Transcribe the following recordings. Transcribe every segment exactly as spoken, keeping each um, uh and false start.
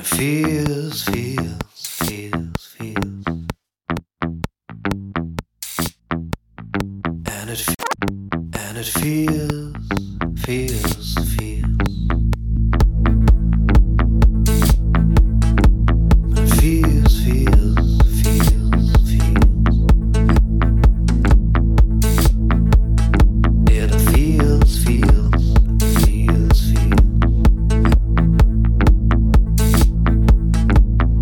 feels, feels, feels, feels, and it and it feels, feels, feels, it feels, feels, feels, feels, it feels, feels, feels, feels.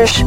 English.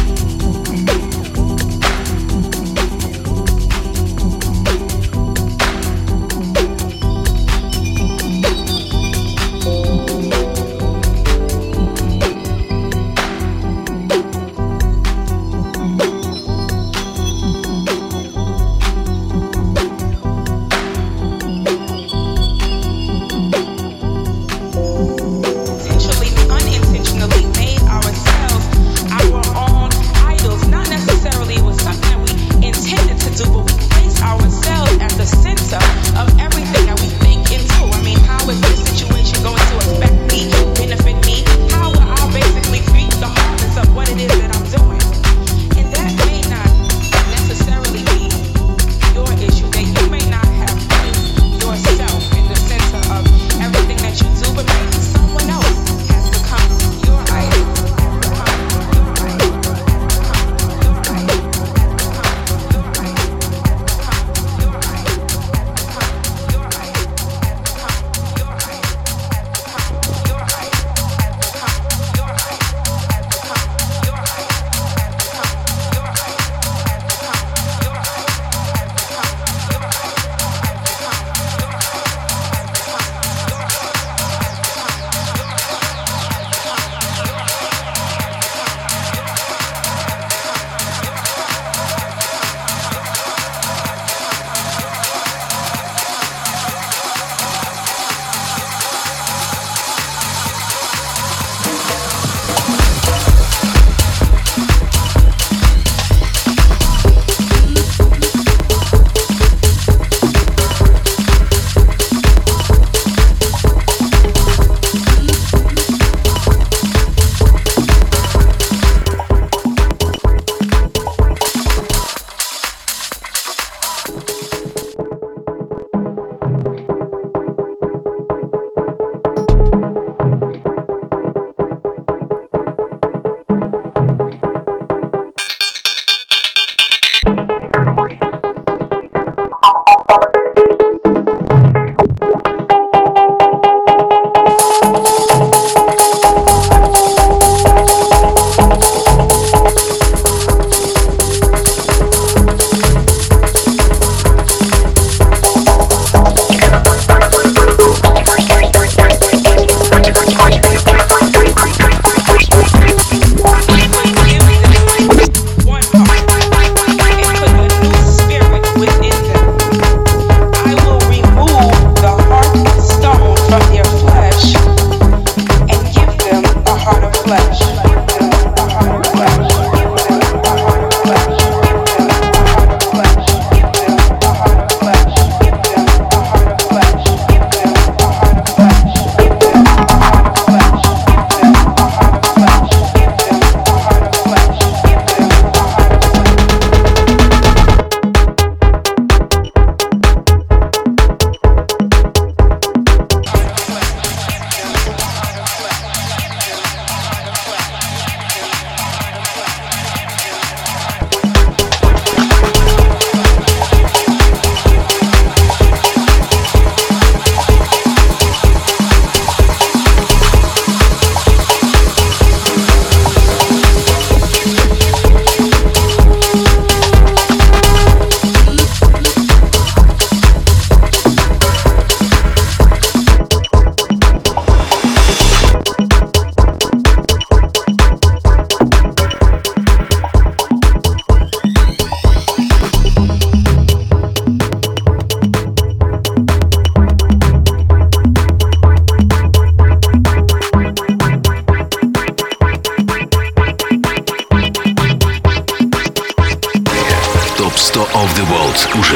of the World уже.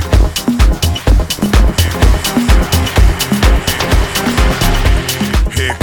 Here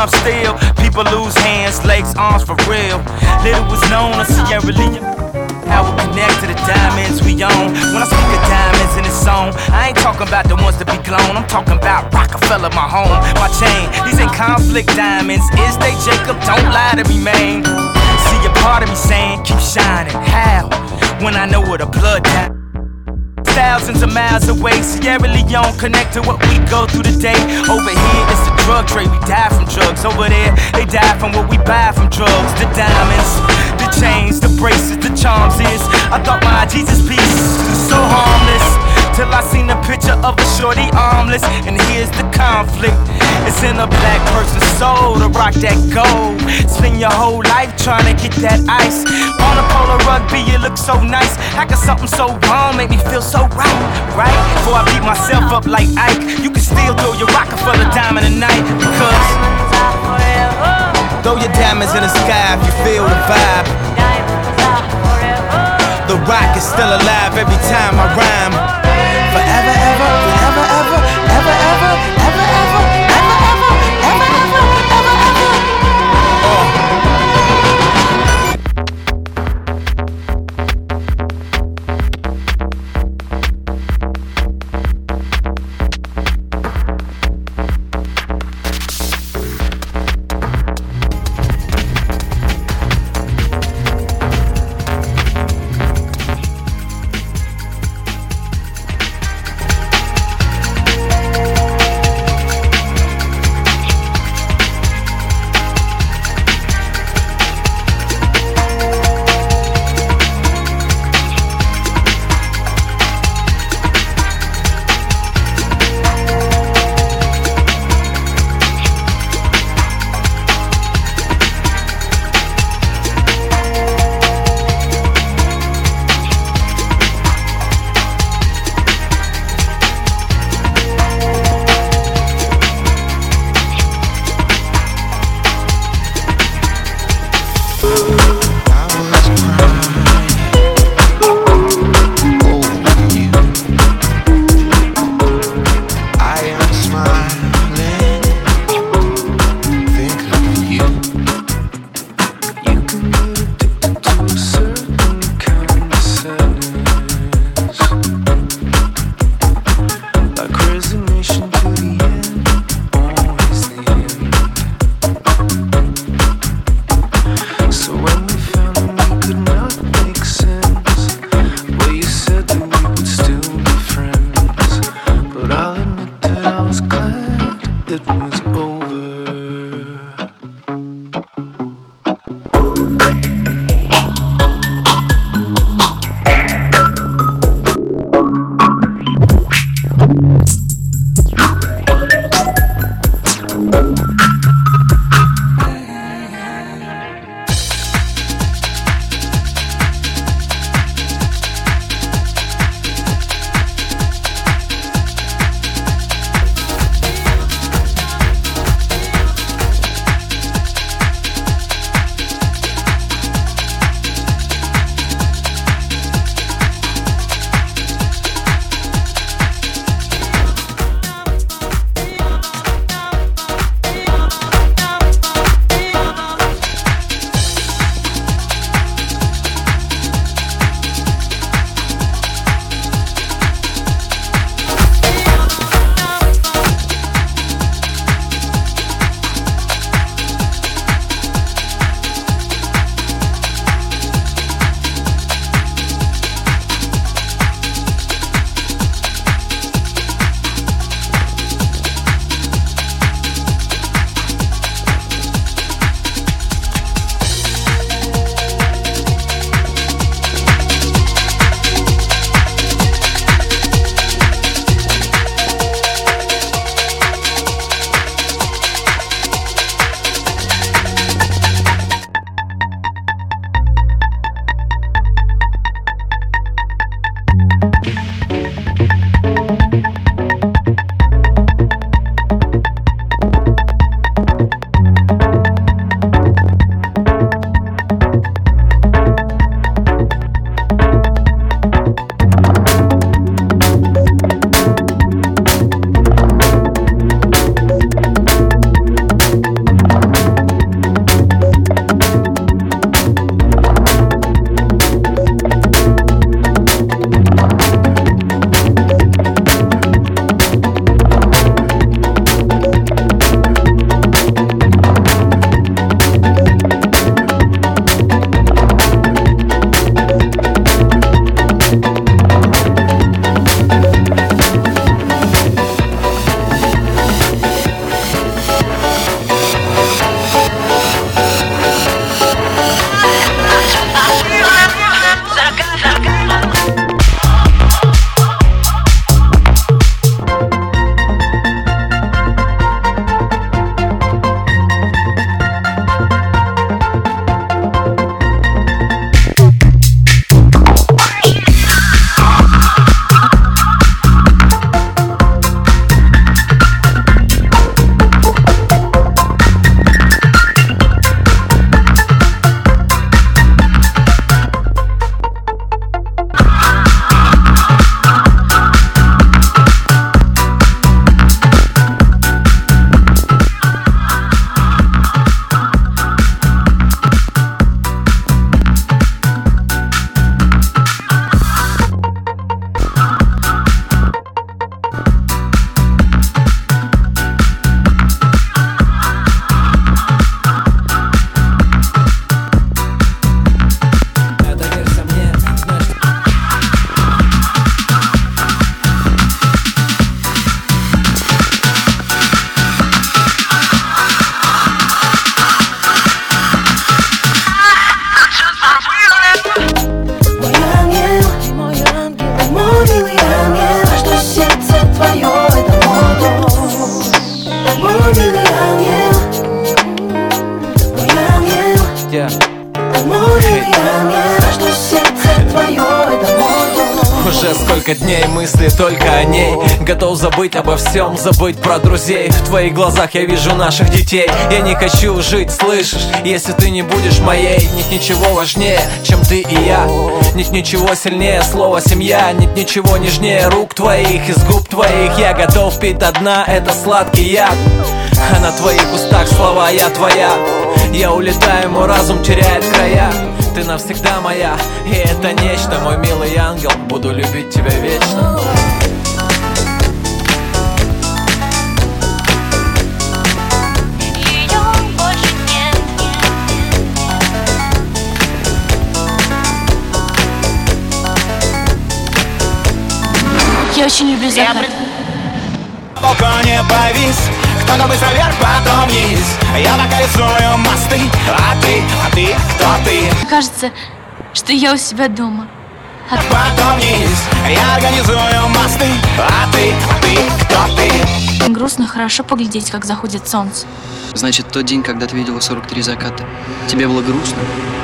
time still. People lose hands, legs, arms for real. Little was known of Sierra Leone, how we connect to the diamonds we own. When I speak of diamonds in this song, I ain't talking about the ones that be glown. I'm talking about Rockefeller, my home, my chain. These ain't conflict diamonds, is they, Jacob? Don't lie to me, man. See a part of me saying, keep shining. How? When I know where the blood died. Thousands of miles away, Sierra Leone connect to what we go through today. Over here, it's the drug trade, we die from drugs. Over there, they die from what we buy from drugs. The diamonds, the chains, the bracelets, the charms is. I thought my Jesus piece was so harmless, till I seen a picture of a shorty armless. And here's the conflict, it's in a black person's soul to rock that gold. Spend your whole life trying to get that ice. On a polo rugby, it looks so nice. How can something so wrong make me feel so right, right? Before I beat myself up like Ike, you can still throw your Rockefeller diamond tonight. Because throw your diamonds in the sky if you feel the vibe. The rock is still alive every time I rhyme. Forever, ever, forever, ever, ever, ever, ever, ever, ever, ever, ever, ever, ever, ever. Oh. Столько дней, мысли только о ней. Готов забыть обо всем, забыть про друзей. В твоих глазах я вижу наших детей. Я не хочу жить, слышишь, если ты не будешь моей. Нет ничего важнее, чем ты и я. Нет ничего сильнее слова семья. Нет ничего нежнее рук твоих, из губ твоих. Я готов пить до дна, это сладкий яд. А на твоих устах слова «я твоя». Я улетаю, мой разум теряет края. Ты навсегда моя, и это нечто. Мой милый ангел, буду любить тебя вечно. Я очень люблю закат. На балконе повис, кто-то быстро вверх, потом вниз. Я пока рисую мосты, а ты, а ты, кто ты? Кажется, что я у себя дома. А потом вниз, я организую мосты, а ты, а ты, кто ты? Грустно, хорошо поглядеть, как заходит солнце. Значит, тот день, когда ты видела сорок три заката, тебе было грустно?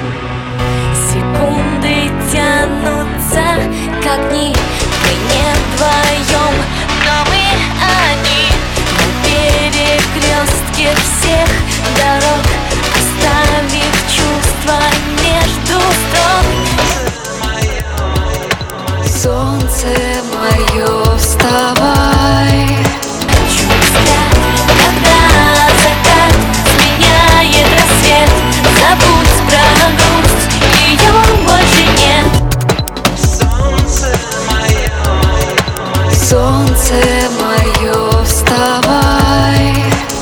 Секунды тянутся, как дни. Мы не вдвоем, но мы одни. На перекрестке всех дорог, оставив чувства между строк. Солнце мое, вставай. Когда закат сменяет рассвет, забудь про грусть, ее больше нет. Солнце мое, солнце мое, вставай.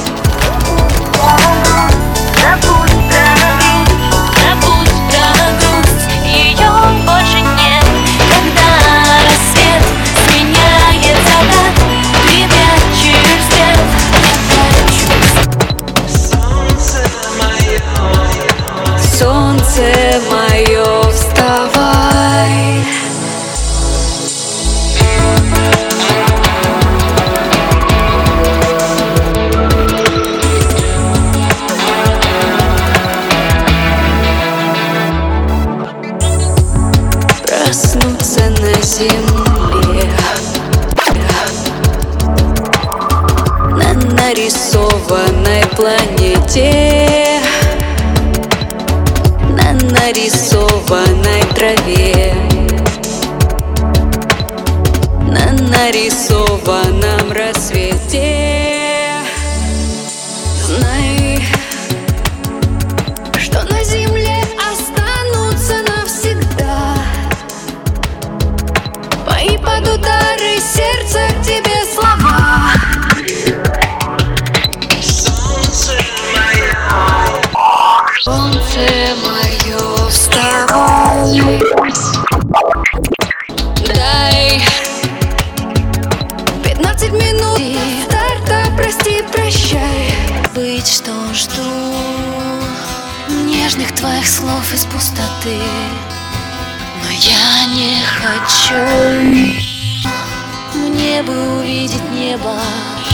Забудь про грусть, ее больше нет. Когда рассвет сменяет закат, ты прячешь свет. Солнце мое, солнце мое, вставай. Проснуться на земле, на нарисованной планете, на нарисованной траве, на нарисованном рассвете. Знай, что на земле останутся навсегда мои под удары сердца к тебе слова. Солнце мое, солнце мое, вставай. Дай пятнадцать минут старта, прости, прощай. Быть, что жду нежных твоих слов из пустоты, но я не хочу. Мне бы увидеть небо